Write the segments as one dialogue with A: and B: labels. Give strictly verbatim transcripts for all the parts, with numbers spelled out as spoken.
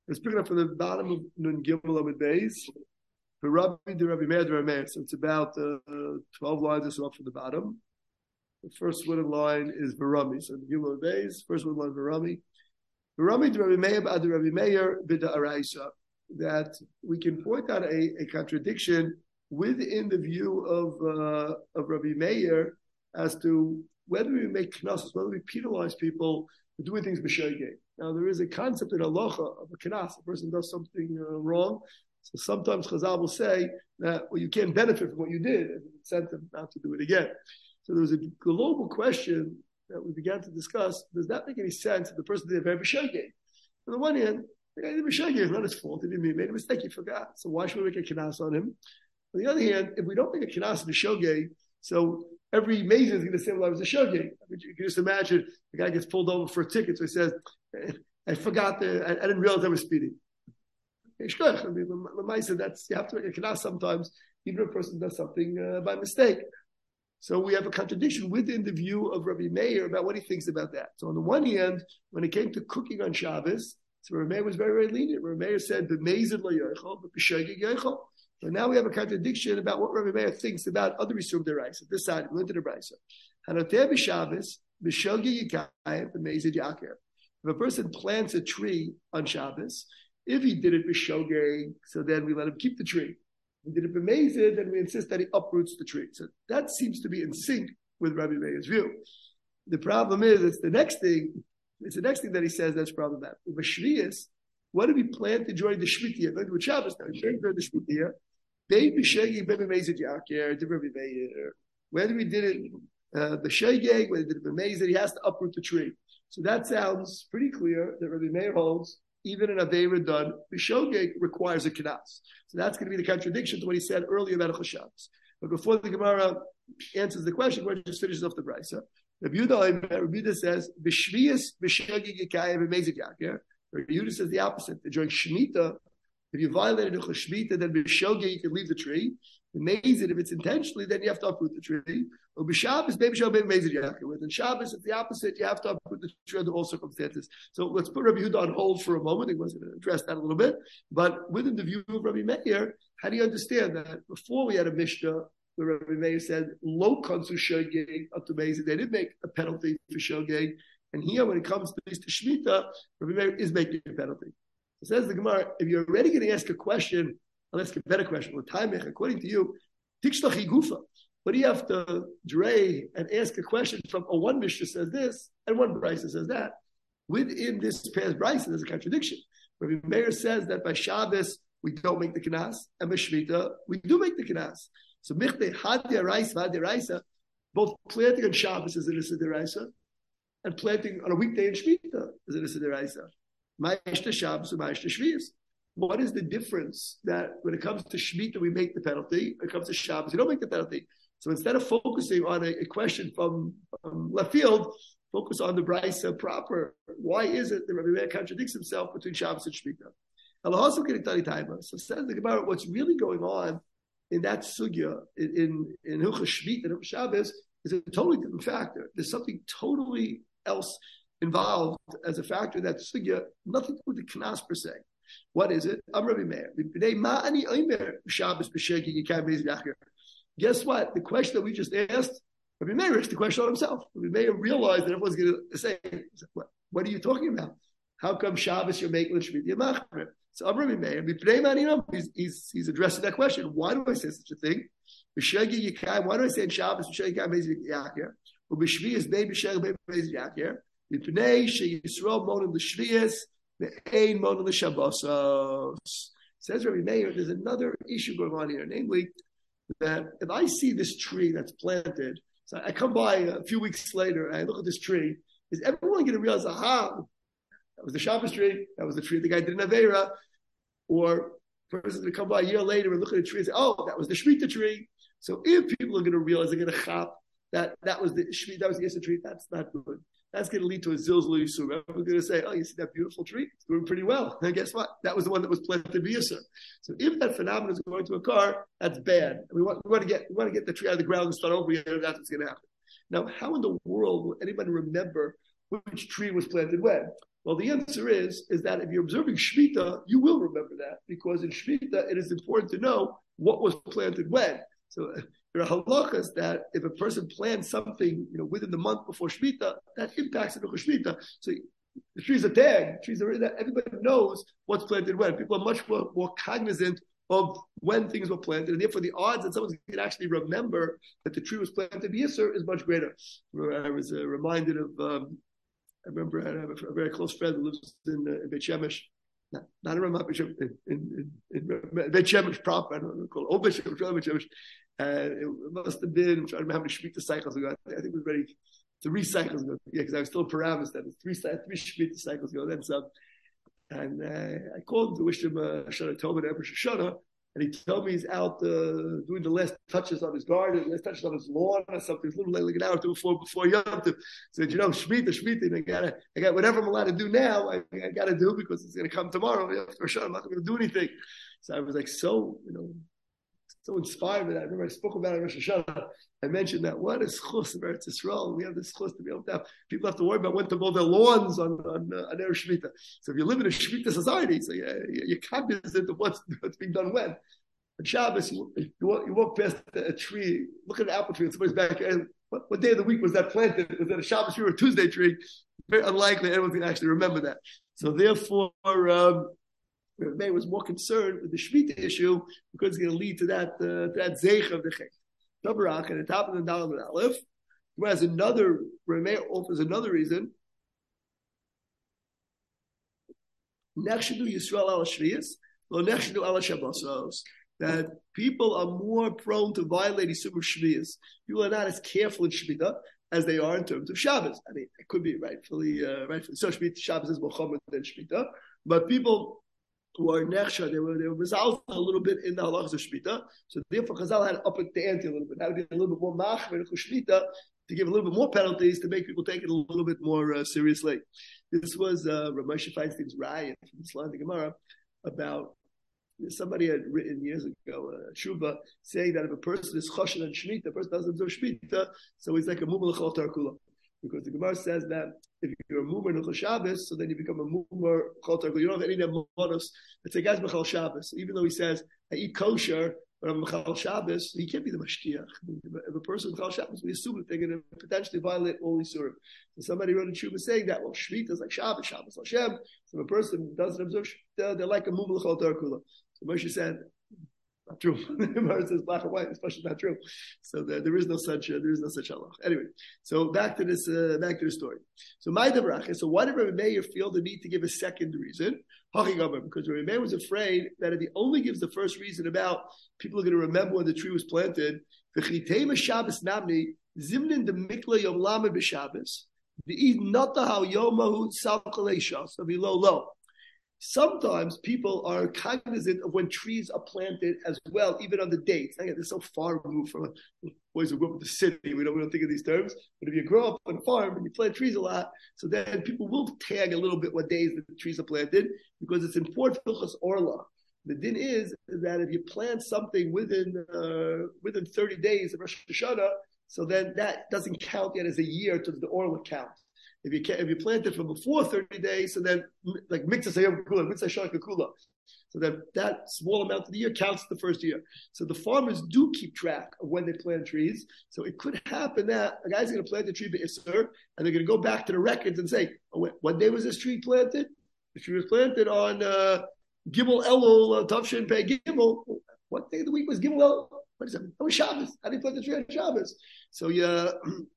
A: Let's pick it up from the bottom of Nun Gimel Amid Beis. For Rabbi de Rabbi Meir de Rabbi Meir. So it's about uh, twelve lines or so up from the bottom. The first wooden line is Barami. So the Gimel Amid Beis, first wooden line Barami. Barami de Rabbi Meir b'ad de Rabbi Meir b'da Araisa. That we can point out a, a contradiction within the view of uh, of Rabbi Meir as to whether we make knasos, whether we penalize people for doing things b'shogeg. Now, there is a concept in halacha of a knas. A person does something uh, wrong. So sometimes Chazal will say that, well, you can't benefit from what you did as an incentive not to do it again. So there was a global question that we began to discuss. Does that make any sense if the person did a very b'shogeg? On the one hand, the guy did b'shogeg. It's not his fault. He didn't made a mistake. He forgot. So why should we make a knas on him? On the other hand, if we don't make a knas on b'shogeg, so every mason is going to say, well, I was a shogeg. I mean, you can just imagine the guy gets pulled over for a ticket, so he says, I forgot, the, I, I didn't realize I was speeding. I mean, Lamaisa, that's, you have to make a knas sometimes, even if a person does something uh, by mistake. So we have a contradiction within the view of Rabbi Meir about what he thinks about that. So on the one hand, when it came to cooking on Shabbos, so Rabbi Meir was very, very lenient. Rabbi Meir said, "B'mezid lo yochel, but b'shogeg yochel." So now we have a contradiction about what Rabbi Meir thinks about other Yisur Deraisa. This side, we went to the Braisa. Hanoteh b'Shabbos, b'shogeg yikayim, b'mezid yaker. If a person plants a tree on Shabbos, if he did it b'shogeg, so then we let him keep the tree. If he did it b'mezid, then we insist that he uproots the tree. So that seems to be in sync with Rabbi Meir's view. The problem is, it's the next thing, it's the next thing that he says that's problematic. B'shviyas, what did we plant during the Shmita? Going to Shabbos now, during the Shmita. Whether we did it uh, b'shogeg, whether we did it b'mezid, he has to uproot the tree. So that sounds pretty clear that Rabbi Meir holds even an aveira done b'shogeg requires a knas. So that's going to be the contradiction to what he said earlier about a Shabbos. But before the Gemara answers the question, we're just finishes off the Brisa. Rabbi Yehuda, Rabbi Yehuda says b'shviyas b'shogeg yikayim b'mezid yaker. Rabbi Yehuda says the opposite. That during Shemitah, if you violated a Shemitah, then b'shogeg you can leave the tree. B'mezid, if it's intentionally, then you have to uproot the tree. Or b'Shabbos, maybe Shabbos, b'mezid yaker. Within Shabbos, it's the opposite. You have to uproot the tree under all circumstances. So let's put Rabbi Yehuda on hold for a moment. He was going to address that a little bit. But within the view of Rabbi Meir, how do you understand that? Before we had a Mishnah where Rabbi Meir said, lo konsu shogeg up to b'mezid. They didn't make a penalty for shogeg. And here, when it comes to this Shemitah, Rabbi Meir is making a penalty. It says the Gemara, if you're already going to ask a question, I'll ask a better question. Well, time, according to you, tikshlachi gufa. But do you have to dray and ask a question from a one Mishnah says this and one Brisa says that? Within this past Brisa, there's a contradiction. Rabbi Meir says that by Shabbos we don't make the knas, and by Shemitah we do make the knas. So michte had deraisa, had deraisa, both planting on Shabbos is an issa deraisa, and planting on a weekday in Shemitah is an issa deraisa. Ma'ishta Shabbos and Ma'ishta Shviyas. What is the difference that when it comes to Shemitah we make the penalty, when it comes to Shabbos we don't make the penalty? So instead of focusing on a, a question from um, left field, focus on the Brisa proper. Why is it that Rabbi Meir contradicts himself between Shabbos and Shemitah? So says the Gemara, what's really going on in that sugya, in in Hilchos Shemitah and Shabbos, is a totally different factor. There's something totally else involved as a factor in that sugya, nothing to do with the knas per se. What is it? I'm Rabbi Meir. Guess what? The question that we just asked, Rabbi Meir asked the question on himself. Rabbi Meir realized that everyone's going to say, what, what are you talking about? How come Shabbos you're making Shemitah Yamachmer? So I'm Rabbi Meir. He's, he's, he's addressing that question. Why do I say such a thing? Why do I say in Shabbos, B'Shviyas, B'Shviyas, B'Shviyas, B'Shviyas, B'Pnei sheYisrael monim l'Shviyas, Ve'ein monim l'Shabbosos. Says Rabbi Meir, there's another issue going on here, namely that if I see this tree that's planted, so I come by a few weeks later and I look at this tree, is everyone going to realize, aha, that was the Shabbos tree, that was the tree the guy did in Aveira, or a person's going to come by a year later and look at the tree and say, oh, that was the Shemitah tree. So if people are going to realize, they're going to chop that that was the Shemitah, that was the Yisra tree, that's not good. That's going to lead to a zilzul yisur. We're going to say, oh, you see that beautiful tree? It's doing pretty well. And guess what? That was the one that was planted by yisur. So if that phenomenon is going to occur, that's bad. And we want, we want to get we want to get the tree out of the ground and start over again, and that's what's going to happen. Now, how in the world will anybody remember which tree was planted when? Well, the answer is, is that if you're observing Shemitah, you will remember that, because in Shemitah, it is important to know what was planted when. So there are halachas that if a person plants something, you know, within the month before Shemitah, that impacts the Shemitah. So the trees are tagged, trees are there, everybody knows what's planted when. People are much more, more cognizant of when things were planted, and therefore the odds that someone can actually remember that the tree was planted Yisr is much greater. I was uh, reminded of, um, I remember I have a, a very close friend who lives in, uh, in Beit Shemesh, not, not in Ramat Beit Shemesh, in, in, in, in Beit Shemesh proper, I don't know, called Old Beit Shemesh, Beit Shemesh, and it must have been, I'm trying to remember how many Shemitah cycles ago, I think it was very, three cycles ago, yeah, because I was still in Paramus then, three, three Shemitah cycles ago, then some. And uh, I called him to wish him a Shana Tova and Rosh Hashanah, and he told me he's out uh, doing the last touches on his garden, last touches on his lawn or something. It's a little late, like an hour or two before before Yom Tov. So you know, Shemitah, Shemitah, and I got I got whatever I'm allowed to do now, I, I got to do because it's going to come tomorrow. After Rosh Hashanah, I'm not going to do anything. So I was like so, you know, so inspired by that. I remember I spoke about it in Rosh Hashanah. I mentioned that what is chus of Eretz Yisrael? We have this chus to be able to have. People have to worry about when to mow their lawns on on, uh, on Erev Shemitah. So if you live in a Shemitah society, so yeah, you're cognizant of what's, what's being done when. On Shabbos, you, you, walk, you walk past a tree, look at an apple tree in somebody's backyard. What, what day of the week was that planted? Was that a Shabbos tree or a Tuesday tree? Very unlikely anyone can actually remember that. So therefore, um, Rebbe was more concerned with the Shemitah issue because it's going to lead to that uh, to that zeich of the chek. Tabarach at the top of the Dalam and Aleph. Whereas another Rebbe offers another reason. Nechshedu Yisrael al Shviyas, lo nechshedu al Shabbosos. That people are more prone to violate Yisum of Shviyas. People are not as careful in Shemitah as they are in terms of Shabbos. I mean, it could be rightfully, uh, rightfully so. Shemitah, Shabbos is more common than Shemitah, but people who are nechsha, they were they were resolved a little bit in the halachas of Shemitah. So therefore, Chazal had up the ante a little bit. Now we did a little bit more machmer in Shemitah to give a little bit more penalties to make people take it a little bit more uh, seriously. This was uh, Rav Moshe Feinstein's raya from the Slan Gemara about. Somebody had written years ago, uh, Shuba, saying that if a person is choshen and Shemitah, a person doesn't observe Shemitah, so he's like a mumar l'chol tarkula. Because the Gemara says that if you're a mumar l'chol Shabbos, so then you become a mumar l'chol tarkula. You don't have any monos. It's a guy's b'chol Shabbos. Even though he says, I eat kosher, but I'm b'chol Shabbos, he can't be the mashkiach. If a person is b'chol Shabbos, we assume that they're going to potentially violate all Yisurim. So somebody wrote in Shuba saying that, well, Shemitah is like Shabbos, Shabbos Hashem. So if a person doesn't observe Shemitah, they're like a mumar l'chol tarkula. So Moshe said, not true. The Gemara says black and white. It's not true. So there, there is no such uh, there is no such halach. Anyway, so back to this uh, back to the story. So my debracha. So why did Rabbi Meir feel the need to give a second reason? Because Rabbi Meir was afraid that if he only gives the first reason about people are going to remember when the tree was planted, the chitema Shabbos namni zimnin the mikla yom lamed b'Shabbos the nata how yomahu salkalei shas of below low. Sometimes people are cognizant of when trees are planted as well, even on the dates. Again, they're so far removed from boys who grew up in the city. We don't, we don't think of these terms. But if you grow up on a farm and you plant trees a lot, so then people will tag a little bit what days the trees are planted because it's important for Hilchos Orla. The din is that if you plant something within uh, within thirty days of Rosh Hashanah, so then that doesn't count yet as a year to the Orla count. If you can, if you plant it from before thirty days, so then like mitzvah sayom kula, mitzvah shana kula, so that that small amount of the year counts the first year. So the farmers do keep track of when they plant trees. So it could happen that a guy's going to plant a tree b'Isser, and they're going to go back to the records and say, oh, wait, what day was this tree planted? The tree was planted on uh, Gimel Elul uh, Tavshin Pei Gimel. What day of the week was Gimel Elul? What is that? Oh, Shabbos. How do you plant the tree on Shabbos? So yeah.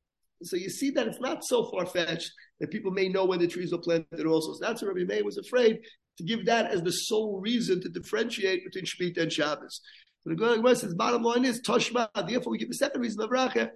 A: So you see that it's not so far-fetched that people may know when the trees were planted also. So that's why Rabbi Meir was afraid to give that as the sole reason to differentiate between Shemitah and Shabbos. So the Gemara says, bottom line is, Toshma, therefore we give the second reason of Racha,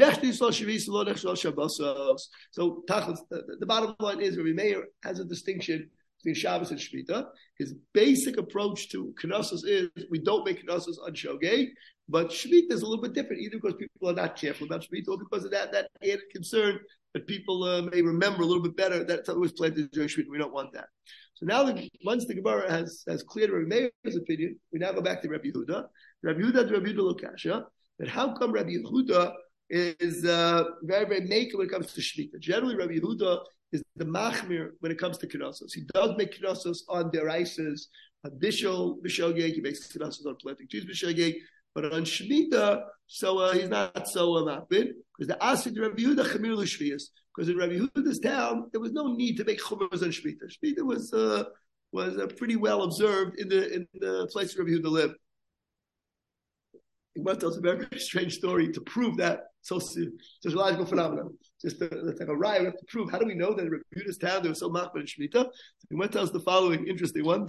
A: so tachlis, the, the bottom line is, Rabbi Meir has a distinction between Shabbos and Shemitah. His basic approach to Knessos is, we don't make Knessos on Shogeg, but Shemitah is a little bit different, either because people are not careful about Shemitah or because of that, that added concern that people uh, may remember a little bit better that it was planted during Shemitah. We don't want that. So now, the, once the Gemara has, has cleared Rabbi Meir's opinion, we now go back to Rabbi Yehuda. Rabbi Yehuda to Rabbi Yehuda Lokasha, that how come Rabbi Yehuda is uh, very, very maker when it comes to Shemitah. Generally, Rabbi Yehuda is the machmir when it comes to knossos. He does make knossos on deraisas, on bishul, bishogeg. He makes knossos on planting trees, bishogeg. But on Shemitah, so uh, he's not so uh, machmir, because the asid Rabbi Yehuda chamir l'shviyas. Because in Rabbi Yehuda's town, there was no need to make chumras on Shemitah. Shemitah was uh, was uh, pretty well observed in the in the place where Rabbi Yehuda lived. Gemara tells a very, very strange story to prove that sociological phenomenon. Just a, it's like a riot. We have to prove. How do we know that in Rabbi Yehuda's town there was so machmir in Shemitah? Gemara tells the following interesting one: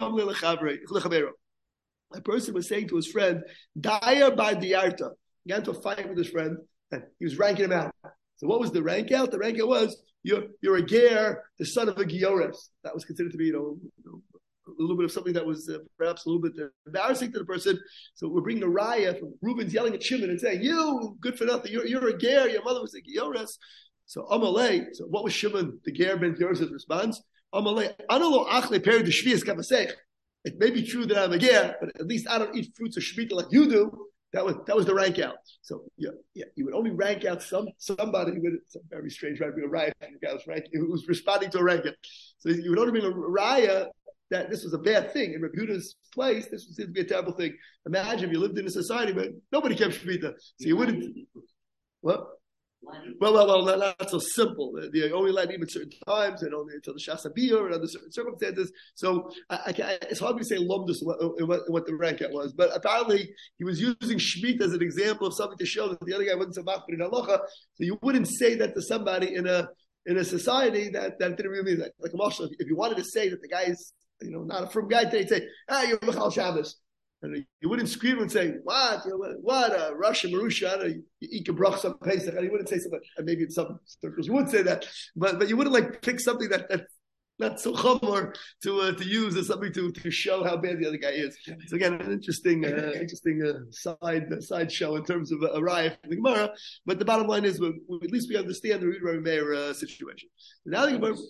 A: a person was saying to his friend, "Daya by diarta." He got into a fight with his friend, and he was ranking him out. So what was the rank out? The rank out was you're you're a ger, the son of a giores. That was considered to be, you know, you know a little bit of something that was uh, perhaps a little bit embarrassing to the person. So we're bringing a raya from Reuben's yelling at Shimon and saying, "You good for nothing. You're you're a ger. Your mother was a giores." So Amalei. So what was Shimon the ger ben giores' response? Amalei. Analo achle peri de shvius kavasech. It may be true that I'm a ger, but at least I don't eat fruits of shmita like you do. That was that was the rank out. So yeah, yeah, you would only rank out some somebody with it's a very strange right. Being a raya, the guy was rank, who was responding to a rank out. So you would only be a raya that this was a bad thing in Rabbi Yehuda's place. This seems to be a terrible thing. Imagine if you lived in a society but nobody kept shmita, so you wouldn't. What? Well, well, well, not, not so simple. They only let him at certain times and only until the Shasabiyah and under certain circumstances. So I, I, it's hard to say lumdus what, what, what the rank out was. But apparently he was using Shemitah as an example of something to show that the other guy wasn't so machmir in halacha. So you wouldn't say that to somebody in a in a society that, that didn't really mean that. Like a marshal, if you wanted to say that the guy is, you know, not a firm guy, they'd say, ah, you're Michal Shabbos. And you wouldn't scream and say, what, you know, what, uh, Russia, Marusha, you eat your brachs on Pesach. And you wouldn't say something, and maybe in some circles you would say that, but but you wouldn't like pick something that, that's not so chumor to uh, to use as something to, to show how bad the other guy is. So again, an interesting uh, interesting uh, side uh, side show in terms of a, a riot from the Gemara. But the bottom line is, we, we, at least we understand the Rabbi Meir uh, situation. Now the Gemara.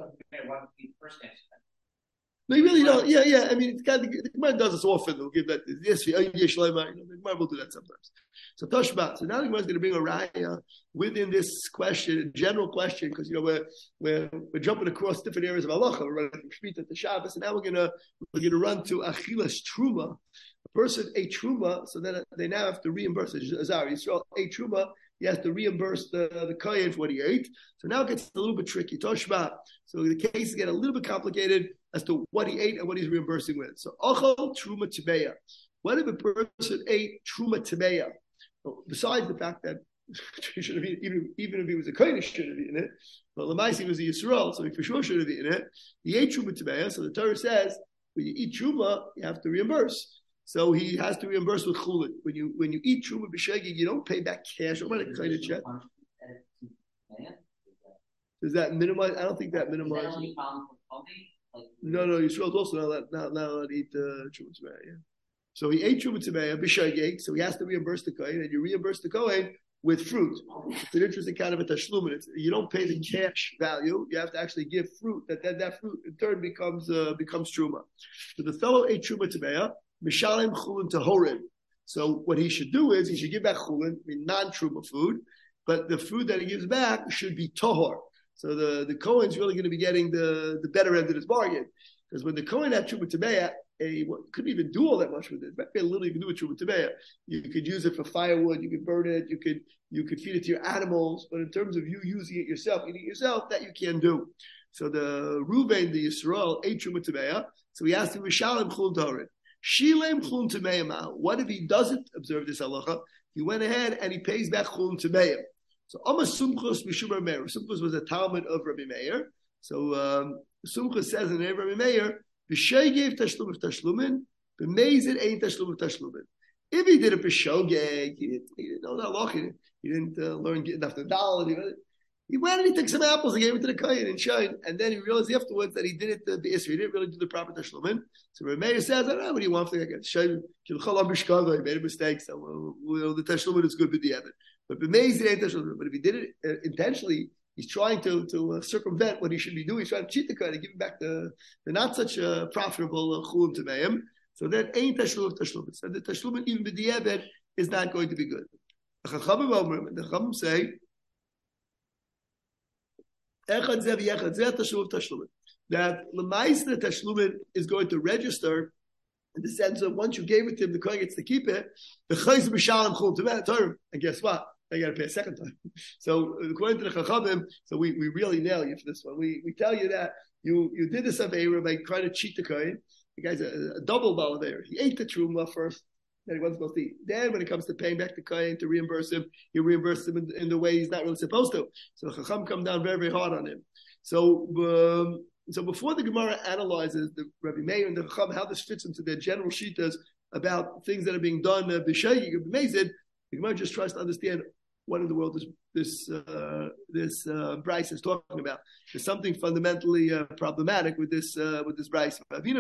A: No, you really don't. Yeah, yeah. I mean, it's kind of, the Gemara does this often. They'll give that. Yes, the Gemara will do that sometimes. So Toshba. So now the Gemara is going to bring a raya within this question, general question, because you know we're we're we're jumping across different areas of halacha. We're running from Shemitah to Shabbos, and now we're gonna we're gonna run to achilas truma. A person ate truma, so then they now have to reimburse it. Azar Yisrael ate truma. He has to reimburse the, the kohen for what he ate. So now it gets a little bit tricky. Toshba. So the cases get a little bit complicated as to what he ate and what he's reimbursing with. So, ochel truma timeya. What if a person ate truma timeya? Well, besides the fact that he should have eaten, even, even if he was a kohen, he should have eaten it. But Lamaisi was a Yisrael, so he for sure should have eaten it. He ate truma timeya, so the Torah says when you eat truma, you have to reimburse. So he has to reimburse with chulin. When you when you eat truma b'shegig, you don't pay back cash. I'm going to kind of check. Does that minimize? I don't think that minimizes. No, no, Yisrael is also not not not allowed to eat uh, truma tmeya. Yeah. So he ate truma tmeya b'shegig, so he has to reimburse the kohen, and you reimburse the kohen with fruit. It's an interesting kind of a tashlum. It's you don't pay the cash value; you have to actually give fruit. That that, that fruit in turn becomes uh, becomes truma. So the fellow ate truma tmeya. Mishalem chulin tahorim. So what he should do is he should give back chulin, I mean non-truma food, but the food that he gives back should be tahor. So the, the Kohen's really going to be getting the, the better end of this bargain. Because when the Kohen had truma tameya, a well, couldn't even do all that much with it. Very little you can do with truma tameya. You could use it for firewood, you could burn it, you could you could feed it to your animals, but in terms of you using it yourself, eating it yourself, that you can't do. So the Reuven, the Yisrael, ate truma tameya, so he asked him, Mishalem chulin tahorim. Shilem chulin tameya. What if he doesn't observe this halacha? He went ahead and he pays back chulin tameya. So Amma Sumchus Mishum Meir. Sumchus was a Talmud of Rabbi Meir. So um, Sumchus says in the name of Rabbi Meir, B'shay gave tashlum of tashlumin, b'mezid ain't tashlum of tashlumin. If he did a b'shogeg, he didn't, he didn't know that halacha. He didn't, he didn't uh, learn enough the dollar. He went and he took some apples and gave it to the kohen and shine, and then he realized afterwards that he did it the Isra. He didn't really do the proper tashlumin. So Rabbi Meir says, I don't know what do you want for that. Shine, he made a mistake, so well, well, the tashlumin is good with the Evan. But but if he did it uh, intentionally, he's trying to to uh, circumvent what he should be doing. He's trying to cheat the kohen and give him back the, the not such a profitable chulin uh, tameim. So that ain't tashlum of tashlum. So the tashlum even b'di'eved is not going to be good. The Chachamim and the Chachamim say, Echad Zev Yechad Zev Tashlum Tashlumin. That Lemaisna Tashlumin is going to register in the sense of once you gave it to him, the Kohen gets to keep it. The Chayz B'Shalom Chul Teveh, and guess what? I got to pay a second time. So according to the Chachamim, so we, we really nail you for this one. We we tell you that you you did this Aveira by trying to cheat the Kohen. The guy's a, a double Balaveira. He ate the Truma first, that he wasn't supposed to eat. Then when it comes to paying back the Kohen to reimburse him, he reimbursed him in, in the way he's not really supposed to. So the Chacham come down very, very hard on him. So um, so before the Gemara analyzes the Rabbi Meir and the Chacham, how this fits into their general shitas about things that are being done b'shayik uh, b'mezid, the Gemara just tries to understand what in the world this this uh, this uh, Bryce is talking about. There's something fundamentally uh, problematic with this uh, with this Bryce.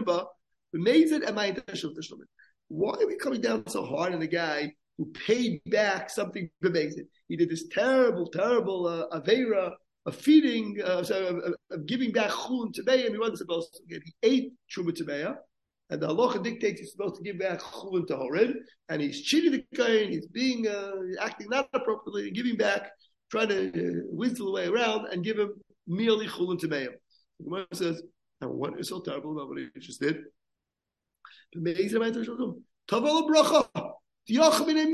A: Why are we coming down so hard on the guy who paid back something b'mezid? He did this terrible, terrible uh, avera of feeding, uh, so of, of, of giving back chulin temeya, and he wasn't supposed to get. He ate truma temeya. And the halacha dictates he's supposed to give back chulin to Horid, and he's cheating the kohen, he's being, uh, acting not appropriately, and giving back, trying to uh, whistle the way around, and give him merely chulin to meim. The Gemara says, and what is so terrible about what he just did? Tavel bracha. I'll tell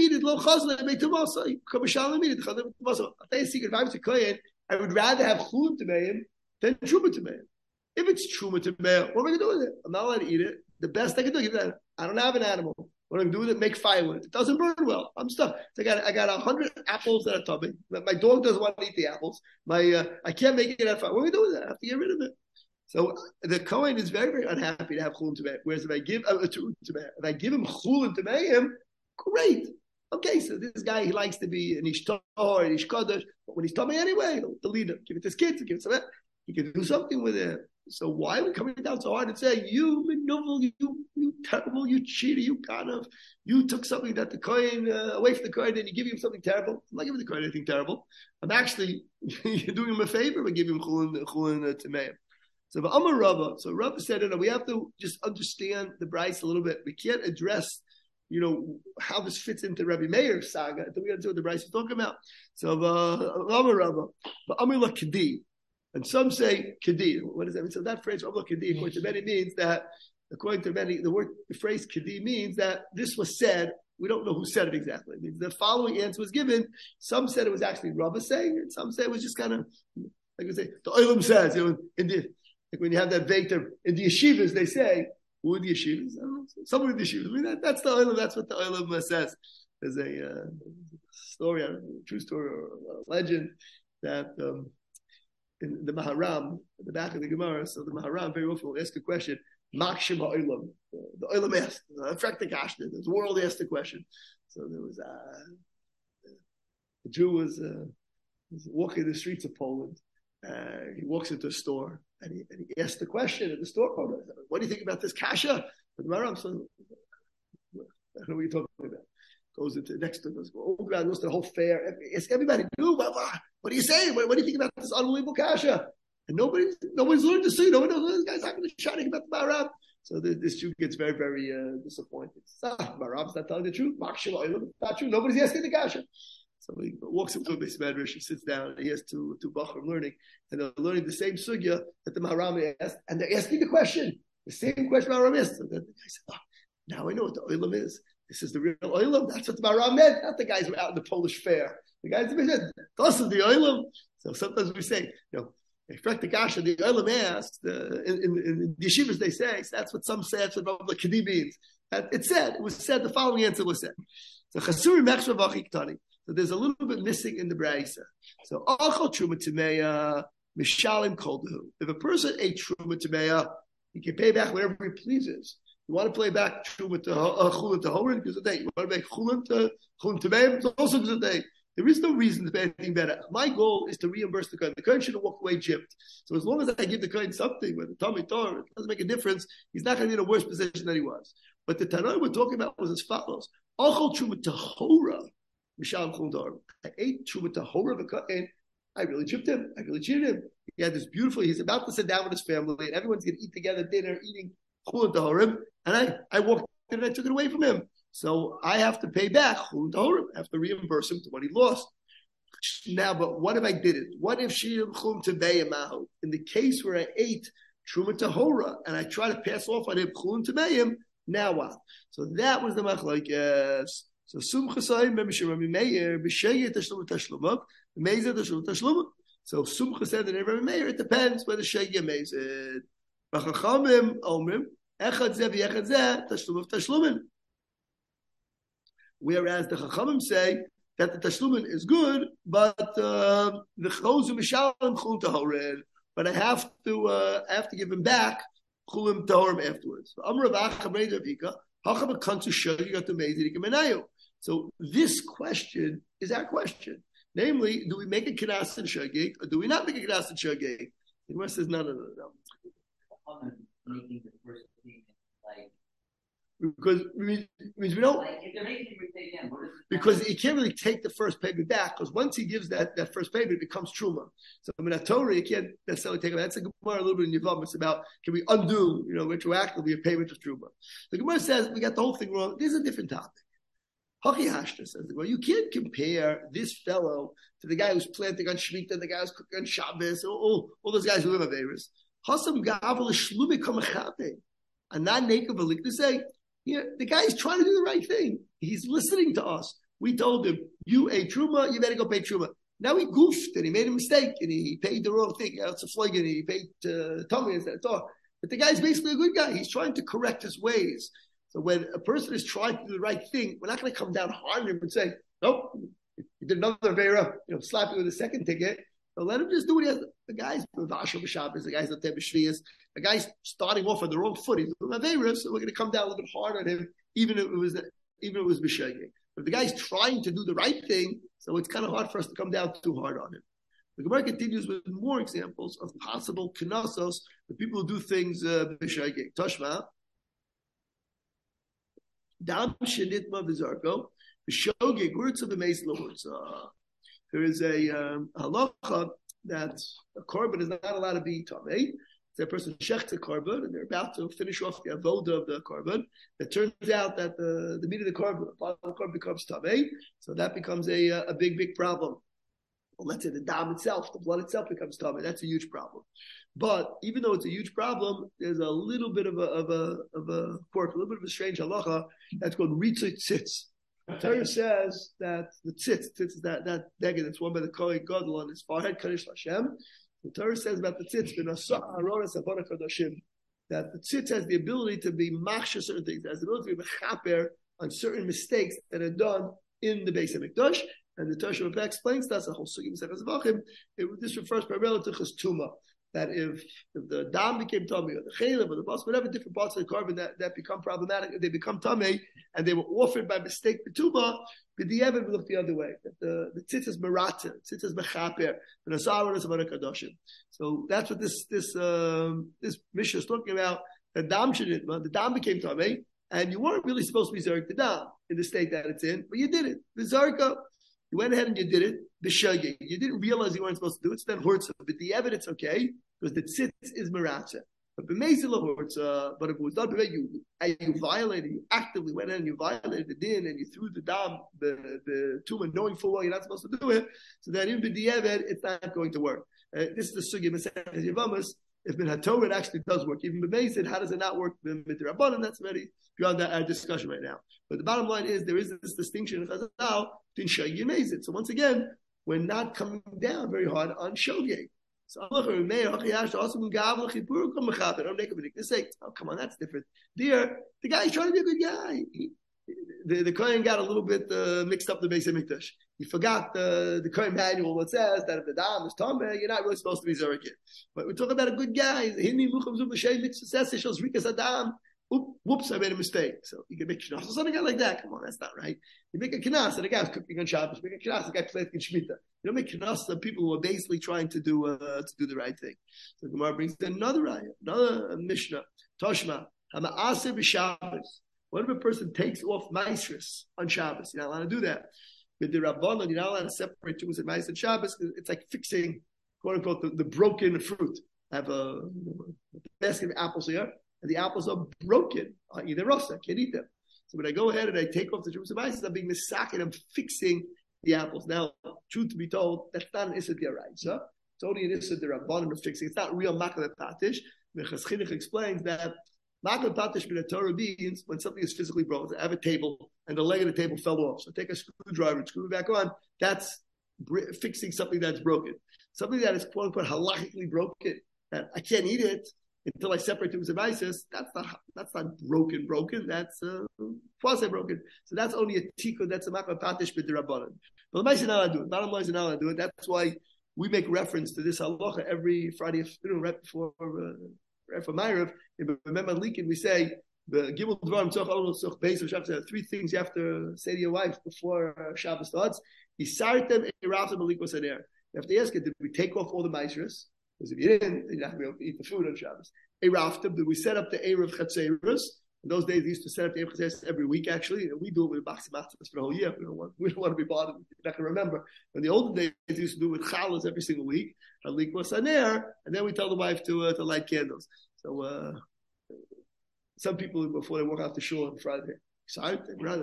A: you a secret, if I was a kohen, I would rather have chulin to meim than truma to meim. If it's truma to meim, what am I going to do with it? I'm not allowed to eat it. The best I can do, give that. I don't have an animal. What am I going to do with it? Make fire with it. It doesn't burn well. I'm stuck. So I got I got a hundred apples that are tubbing. My dog doesn't want to eat the apples. My uh, I can't make it at fire. What am I going to do with it? I have to get rid of it. So the Kohen is very, very unhappy to have chulin to meim. Whereas if I give uh, to, to if I give him chulin to meim, great. Okay, so this guy, he likes to be an ishtor, an ishkodesh, but when he's tummy anyway, he'll delete it. Give it to his kids, give it to that. He can do something with it. So why are we coming down so hard and saying, you maneuver, you you terrible, you cheater, you kind of, you took something that the Kohen, uh, away from the Kohen, and you give him something terrible? I'm not giving the Kohen anything terrible. I'm actually, you're doing him a favor by giving him chulin, chulin uh, tameim. So the Amar Rava, so Rava said, no, we have to just understand the Bryce a little bit. We can't address, you know, how this fits into Rabbi Meir's saga. I think we got to see what the Bryce is talking about. So uh, Amar Rava, but Amar La Kedi. And some say kedi. What does that mean? So that phrase, Amar kedi, according to many, means that, according to many, the word, the phrase kedi means that this was said. We don't know who said it exactly. It means the following answer was given. Some said it was actually Rava saying it. Some say it was just kind of, like we say, the Olam says, you know, in the, like when you have that Veitar, in the yeshivas, they say, who are the yeshivas? I don't know. Someone in the yeshivas. I mean, that, that's the Olam, that's what the Olam says. There's a uh, story, a true story or a legend that, um, in the Maharam, at the back of the Gemara, so the Maharam very often will ask a question, Makshim ha'olam. The Olam asked, Fraktakashna, the world asked the question. So there was uh, a Jew was, uh, was walking the streets of Poland. Uh, he walks into a store and he, and he asked the question at the store owner, what do you think about this kasha? And the Maharam said, I don't know what you're talking about. Goes into next to goes, oh God, goes to the whole fair. Ask everybody, what, what do you say? What, what do you think about this unbelievable kasha? And nobody, nobody's learned to see. Nobody knows this guy's not going to shouting about the Maharam. So the, this Jew gets very, very uh, disappointed. Ah, Maharam's not telling the truth. Not true. Nobody's asking the kasha. So he walks into a base medrash. He sits down. He has two two bachrim learning, and they're learning the same sugya that the Maharam asked, and they're asking the question, the same question Maharam asked. So the guy said, "Oh, now I know what the olam is. This is the real olam. That's what the Maharam meant. Not the guys who are out in the Polish fair. The guys who said, this is the olam." So sometimes we say, you know, the kasha, the olam asked, uh, in, in, in the yeshivas they say, so that's what some say, that's what the kedi means. It said, it was said, the following answer was said. So chasuri mechshav achiktani. So there's a little bit missing in the Braisa. So achal truma tameya mishalim koldahu. If a person ate truma tameya, he can pay back whatever he pleases. You want to play back truma to uh, chulin to horin because of day. You want to make chulin to chulin tameya, it's also because of day. There is no reason to pay anything better. My goal is to reimburse the kohen. The kohen should have walked away gypped. So as long as I give the kohen something, with the Talmud Torah, it doesn't make a difference. He's not going to be in a worse position than he was. But the Tanakh we're talking about was as follows: achal truma tahora. I ate truma tahora of a kohen. I really chipped him. I really cheated him. He had this beautiful. He's about to sit down with his family, and everyone's going to eat together dinner, eating chulin tahorim. And I, I walked in and I took it away from him. So I have to pay back. I have to reimburse him to what he lost. Now, but what if I didn't? What if she chum to beyim? In the case where I ate truma tahora and I try to pass off on him chum to beyim, now what? So that was the machlokes. So sumchasayim b'mishrami meir b'sheyet tashlum tashlumah meized tashlum tashlumah. So sumcha said that every meir it depends whether sheyet meized. B'chachamim omrim echad zeh v'echad zeh tashlum tashlumin. Whereas the chachamim say that the tashlumin is good, but uh, the chozum mishalim chum tahorin. But I have to, uh, I have to give him back chulim tahorim afterwards. So this question is our question. Namely, do we make a kinas in shagig or do we not make a kinas in shagig? The Gemara says no, no, no, no.
B: Making the first payment, like
A: because means, means we don't.
B: Like if they're making it again, what is it
A: because he can't really take the first payment back because once he gives that, that first payment, it becomes truma. So I mean, that Torah you can't necessarily take it back. That's a Gemara a little bit in Yevam. It's about can we undo, you know, retroactively a payment of truma. The Gemara says we got the whole thing wrong. This is a different topic. Haki Hashta says, well, you can't compare this fellow to the guy who's planting on Shemitah, the guy who's cooking on Shabbos, all, all those guys who live on Averis. Hasam Gavel Shlumi Kamachate. And not naked Valik to say, yeah, the guy's trying to do the right thing. He's listening to us. We told him, you ate Truma, you better go pay Truma. Now he goofed and he made a mistake and he paid the wrong thing. It's a flag and he paid uh, Tommy instead of Tor. But the guy's basically a good guy. He's trying to correct his ways. So when a person is trying to do the right thing, we're not going to come down hard on him and say, nope, you did another Vera, you know, slap you with a second ticket. So let him just do what he has. The guy's Vashal B'Shabbos, the guy's Latem B'Shvias, the guy's starting off on the wrong foot. He's doing Aveira, so we're going to come down a little bit hard on him, even if it was even if it was B'Shegeg. But if the guy's trying to do the right thing, so it's kind of hard for us to come down too hard on him. The Gemara continues with more examples of possible knasos, the people who do things uh, B'Shegeg. Toshma. Dam shenitma v'zarko, v'shogeg words of the mace lords. There is a um, halacha that a korban is not allowed to be tamei. That person shechts a korban and they're about to finish off the avoda of the korban. It turns out that the, the meat of the korban, the korban becomes tamei, so that becomes a a big big problem. Well, let's say the dam itself, the blood itself becomes tamei. That's a huge problem. But even though it's a huge problem, there's a little bit of a of a of a quirk, a little bit of a strange halacha that's called ritzut tzitz. The Torah says that the tzitz, tzitz is that that dagger that's worn by the Kohen Gadol on his forehead, Kadosh Hashem. The Torah says about the tzitz, that the tzitz has the ability to be machshir certain things, has the ability to be mechaper on certain mistakes that are done in the Beis HaMikdash. And the Torah Shabbat explains to us a whole sugi Mesechus Vachim. This refers primarily to chastuma. That if, if the dam became tummy or the chaylev or the bus, whatever different parts of the korban that, that become problematic, they become tummy and they were offered by mistake betuma, but the Evan will look the other way. That the the tzitz is merata, tzitz is mechaper, and asara is about a kadoshim. So that's what this this um, this Mishnah is talking about. The dam shenitma, the dam became tummy, and you weren't really supposed to be zarek the dam in the state that it's in, but you did it. The zarka. You went ahead and you did it. B'shagig. You didn't realize you weren't supposed to do it, so then hurts. But the evidence, okay, because the tzitz is meratza. But b'meizila hurts. But if it was done by you, and you violated, you actively went in and you violated the din, and you threw the dam, the the tumor, knowing full well you're not supposed to do it. So then in b'diavad, it's not going to work. Uh, this is the sugi Mesechus Yevamos. If min haTorah it actually does work, even b'meizid, how does it not work? B'midrabanan, that's already beyond that our discussion right now. But the bottom line is there is this distinction in Chazal between shogeg and meizid. So once again, we're not coming down very hard on shogeg. So don't make a say, oh come on, that's different. There, the guy's trying to be a good guy. He, the the Kohen got a little bit uh, mixed up the Beis HaMikdash. He forgot the the Kohen manual. What says that if the dam is tameh, you're not really supposed to be zarek. But we're talking about a good guy. Whoops, I made a mistake. So you can make knas. So something like that. Come on, that's not right. You make a knas and the guy's cooking on Shabbos. You make a knas, the guy planting in Shemitah. You don't make knas of people who are basically trying to do uh, to do the right thing. So Gemara brings another ayah, another Mishnah. Toshma, hama'aseh b'Shabbos. What if a person takes off maasros on Shabbos? You're not allowed to do that. With the Rabbanon, you're not allowed to separate tumas and maasros and Shabbos. It's like fixing, quote unquote, the, the broken fruit. I have a, a basket of apples here. And the apples are broken, uh, either rasa, can't eat them. So when I go ahead and I take off the Trubus Maisis, I'm being misakin, I'm fixing the apples. Now, truth to be told, that's not an Issa D'Oraisa. It's only an Issa D'Rabbanan of fixing. It's not real Makal Patish. The Chas Chinuch explains that Makal Patish in the Torah means when something is physically broken. I have a table and the leg of the table fell off. So take a screwdriver and screw it back on. That's fixing something that's broken. Something that is quote unquote halachically broken, that I can't eat it until I separate two devices, that's not that's not broken, broken. That's uh, quasi broken. So that's only a tikkun. That's a makar patish b'derabbanan. But the Ma'aseh not allowed to do it. Bottom line is not allowed to do it. That's why we make reference to this halacha every Friday afternoon, right before uh, right for Ma'ariv. In Remember Likin, we say the Gimel Dvarim Tzach Olol Tzach Beis of Shabbos. There are three things you have to say to your wife before uh, Shabbos starts. Yisartem eiraftem malikos aner. You have to ask it, did we take off all the maizros? Because if you didn't, you're not going to be able to eat the food on Shabbos. Eiraftem, did we set up the Erev Chatzeros? In those days, they used to set up the Erev Chatzeros every week, actually. And we do it with Baxi Matzahs for the whole year. We don't want, we don't want to be bothered. You're not going to remember. In the olden days, they used to do it with Chalas every single week. Halikos aner. And then we tell the wife to uh, to light candles. So uh, some people, before they walk out the shul on Friday, excited, rather.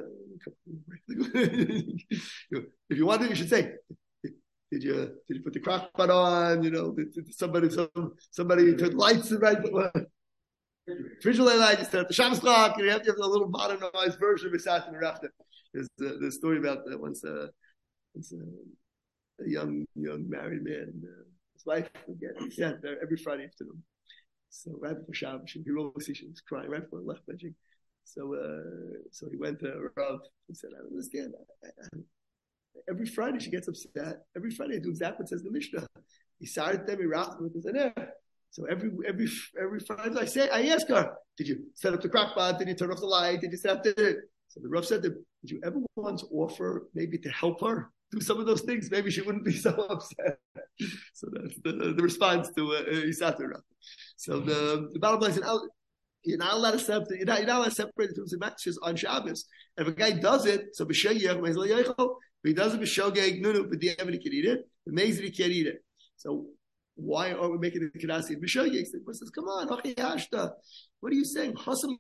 A: If you want to, you should say, Did you did you put the crock pot on? You know, did, did somebody some, somebody turned lights the right refrigerator light. You set up the Shabbos clock. You have to have a little modernized version of Isat and Rafta. There's uh, the story about uh, once, uh, once uh, a young young married man, uh, his wife would get he sat there every Friday afternoon. So right before Shabbos, he always see she was crying right before left benching. So uh, so he went to Rav and said, I don't understand. I, I, Every Friday she gets upset. Every Friday I do exactly what says the Mishnah. He started them, he rocked with his aner. So every every every Friday I say, I ask her, did you set up the crock pot? Did you turn off the light? Did you set up the? So the Rav said to him, did you ever once offer maybe to help her do some of those things? Maybe she wouldn't be so upset. So that's the, the response to uh, Isat Rav. So the, the bottom line is, you're not allowed to separate. You're not, you're not allowed to separate the two matches on Shabbos. And if a guy does it, so b'shayich, if he does it b'shogeg nunu, but the he can eat it. The mezid he can't eat it. So why are we making the kedasi b'shogeg? He says, "Come on, hashta. What are you saying?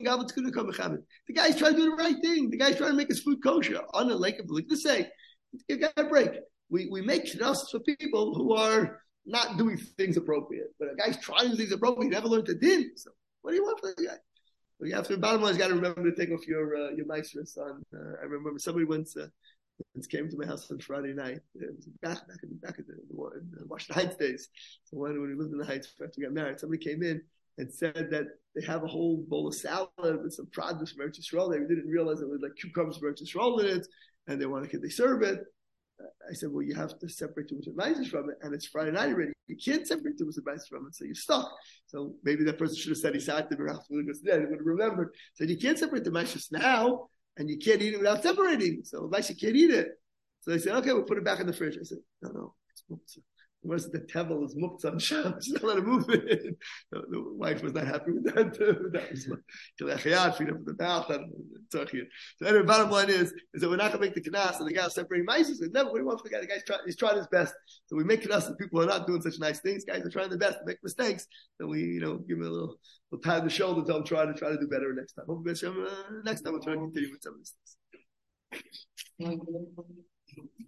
A: The guy's trying to do the right thing. The guy's trying to make his food kosher on the lake of the lake. To say, you got a break. We we make kedasi for people who are not doing things appropriate. But a guy's trying to do things appropriate. He never learned the din. So what do you want from the guy? Well, you have to. Bottom line, you got to remember to take off your uh, your maestros on. Uh, I remember somebody once. Uh, Once came to my house on Friday night. It was back back in the back of the, the, the Washington Heights days. So when, when we lived in the Heights after we got married, somebody came in and said that they have a whole bowl of salad with some produce from Eretz Yisrael. They didn't realize it was like cucumbers from Eretz Yisrael in it, and they wanted to they serve it. I said, well, you have to separate two advisors from it, and it's Friday night already. You can't separate two advisors from it, so you're stuck. So maybe that person should have said he sat there after he was dead. He would have remembered. So you can't separate the maestros now. And you can't eat it without separating. So advice, you can't eat it. So they said, okay, we'll put it back in the fridge. I said, no, no, it's muktzah. What is it? The tevel is muktzah on Shabbos. She's not allowed to move it. The, the wife was not happy with that. That was kilechiyat, feed up the mouth. So anyway, bottom line is, is that we're not going to make the knas and the guy separating mice. Never, what do you want for the guy? The guy's trying, he's trying his best. So we make knas and people who are not doing such nice things. Guys are trying their best to make mistakes. Then we, you know, give them a little, little pat on the shoulder, tell them try to try to do better next time. Hopefully, uh, next time we'll try to continue with some of these things.